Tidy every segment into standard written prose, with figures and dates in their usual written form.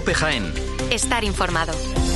COPE Jaén. Estar informado.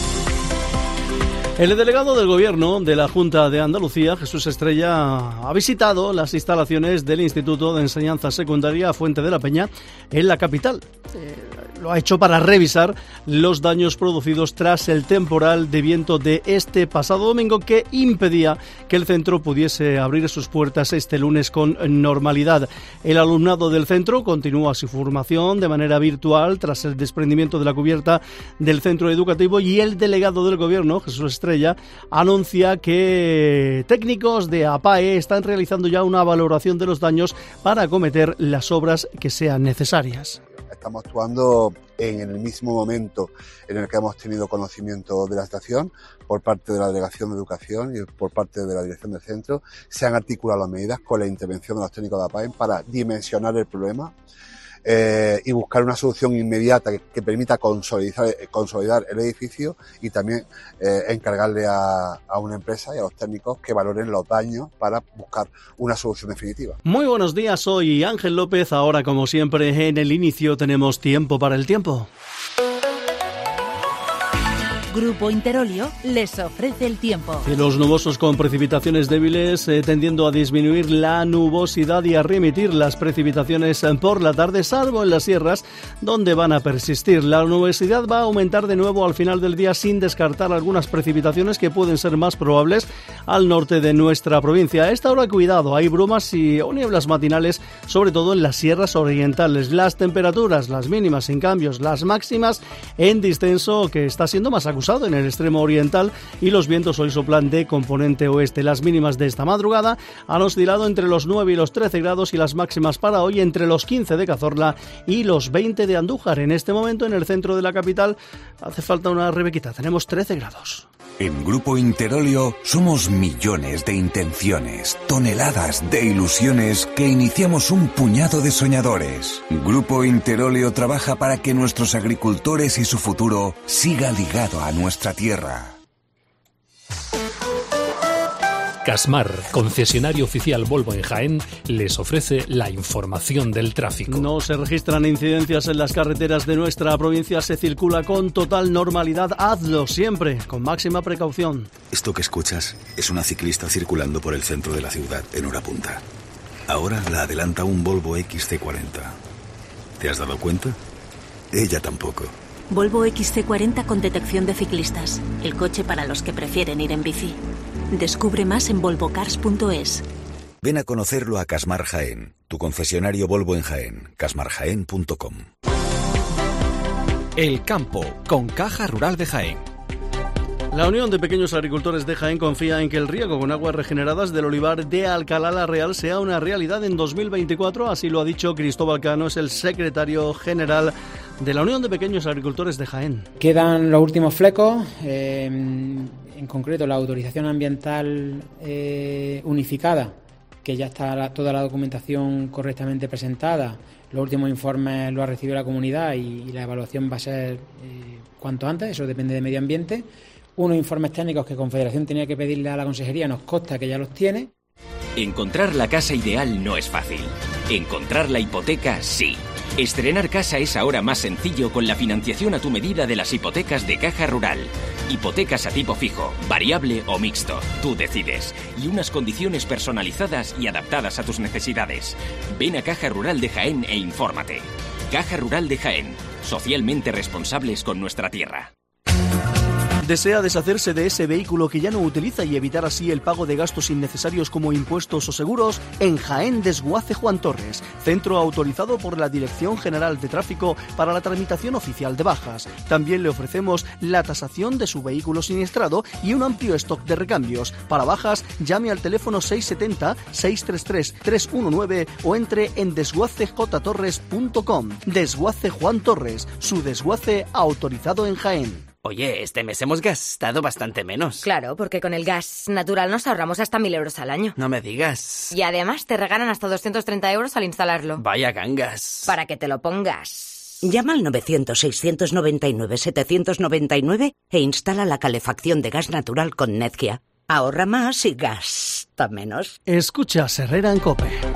El delegado del Gobierno de la Junta de Andalucía, Jesús Estrella, ha visitado las instalaciones del Instituto de Enseñanza Secundaria Fuente de la Peña en la capital. Lo ha hecho para revisar los daños producidos tras el temporal de viento de este pasado domingo que impedía que el centro pudiese abrir sus puertas este lunes con normalidad. El alumnado del centro continúa su formación de manera virtual tras el desprendimiento de la cubierta del centro educativo y el delegado del Gobierno, Jesús Estrella, anuncia que técnicos de APAE están realizando ya una valoración de los daños para acometer las obras que sean necesarias. Estamos actuando en el mismo momento en el que hemos tenido conocimiento de la situación por parte de la Delegación de Educación y por parte de la Dirección del Centro. Se han articulado las medidas con la intervención de los técnicos de APAEN para dimensionar el problema y buscar una solución inmediata que permita consolidar el edificio y también encargarle a una empresa y a los técnicos que valoren los daños para buscar una solución definitiva. Muy buenos días, soy Ángel López. Ahora, como siempre, en el inicio tenemos tiempo para el tiempo. Grupo Interolio les ofrece el tiempo. Cielos nubosos con precipitaciones débiles, tendiendo a disminuir la nubosidad y a remitir las precipitaciones por la tarde, salvo en las sierras, donde van a persistir. La nubosidad va a aumentar de nuevo al final del día, sin descartar algunas precipitaciones que pueden ser más probables al norte de nuestra provincia. A esta hora, cuidado, hay brumas o nieblas matinales, sobre todo en las sierras orientales. Las temperaturas, las mínimas sin cambios, las máximas en descenso, que está siendo más acusado en el extremo oriental, y los vientos hoy soplan de componente oeste. Las mínimas de esta madrugada han oscilado entre los 9 y los 13 grados y las máximas para hoy entre los 15 de Cazorla y los 20 de Andújar. En este momento, en el centro de la capital, hace falta una rebequita, tenemos 13 grados. En Grupo Interolio somos millones de intenciones, toneladas de ilusiones que iniciamos un puñado de soñadores. Grupo Interolio trabaja para que nuestros agricultores y su futuro siga ligado a nuestra tierra. Casmar, concesionario oficial Volvo en Jaén, les ofrece la información del tráfico. No se registran incidencias en las carreteras de nuestra provincia, se circula con total normalidad. Hazlo siempre con máxima precaución. Esto que escuchas es una ciclista circulando por el centro de la ciudad en hora punta. Ahora la adelanta un Volvo XC40. ¿Te has dado cuenta? Ella tampoco. Volvo XC40 con detección de ciclistas. El coche para los que prefieren ir en bici. Descubre más en volvocars.es. Ven a conocerlo a Casmar Jaén, tu concesionario Volvo en Jaén, casmarjaén.com. El campo, con Caja Rural de Jaén. La Unión de Pequeños Agricultores de Jaén confía en que el riego con aguas regeneradas del olivar de Alcalá la Real sea una realidad en 2024, así lo ha dicho Cristóbal Cano, es el secretario general de la Unión de Pequeños Agricultores de Jaén. Quedan los últimos flecos, en concreto la autorización ambiental unificada, que ya está toda la documentación correctamente presentada. Los últimos informes los ha recibido la comunidad y la evaluación va a ser cuanto antes, eso depende de medio ambiente. Unos informes técnicos que Confederación tenía que pedirle a la consejería, nos consta que ya los tiene. Encontrar la casa ideal no es fácil. Encontrar la hipoteca, sí. Estrenar casa es ahora más sencillo con la financiación a tu medida de las hipotecas de Caja Rural. Hipotecas a tipo fijo, variable o mixto. Tú decides. Y unas condiciones personalizadas y adaptadas a tus necesidades. Ven a Caja Rural de Jaén e infórmate. Caja Rural de Jaén. Socialmente responsables con nuestra tierra. ¿Desea deshacerse de ese vehículo que ya no utiliza y evitar así el pago de gastos innecesarios como impuestos o seguros? En Jaén, Desguace Juan Torres, centro autorizado por la Dirección General de Tráfico para la tramitación oficial de bajas. También le ofrecemos la tasación de su vehículo siniestrado y un amplio stock de recambios. Para bajas, llame al teléfono 670-633-319 o entre en desguacejtorres.com. Desguace Juan Torres, su desguace autorizado en Jaén. Oye, este mes hemos gastado bastante menos. Claro, porque con el gas natural nos ahorramos hasta 1.000 euros al año. No me digas. Y además te regalan hasta 230 euros al instalarlo. Vaya gangas. Para que te lo pongas. Llama al 900-699-799 e instala la calefacción de gas natural con Netgia. Ahorra más y gasta menos. Escucha Herrera en COPE.